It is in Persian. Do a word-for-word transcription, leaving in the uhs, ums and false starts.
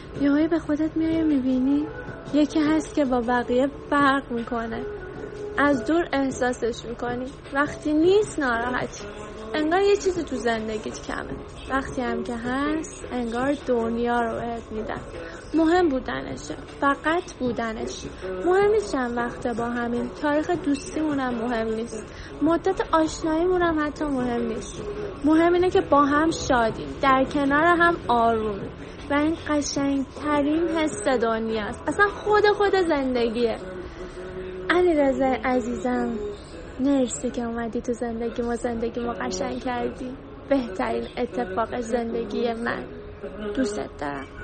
یهویی به خودت میای میبینی یکی هست که با بقیه فرق میکنه، از دور احساسش میکنی، وقتی نیست ناراحتی، انگار یه چیزی تو زندگیت کمه، وقتی هم که هست انگار دنیا رو بهت میدن. مهم بودنشه، فقط بودنش. مهم نیست چند وقته با همین، تاریخ دوستیمونم مهم نیست، مدت آشناییمونم حتی مهم نیست. مهم اینه که با هم شادیم، در کنار هم آرومیم و این قشنگترین حس دنیاست، اصلا خود خود زندگیه. علیرضا عزیزم، مرسی که اومدی تو زندگی ما، زندگی ما قشنگ کردی. بهترین اتفاق زندگی من. دوست دارم.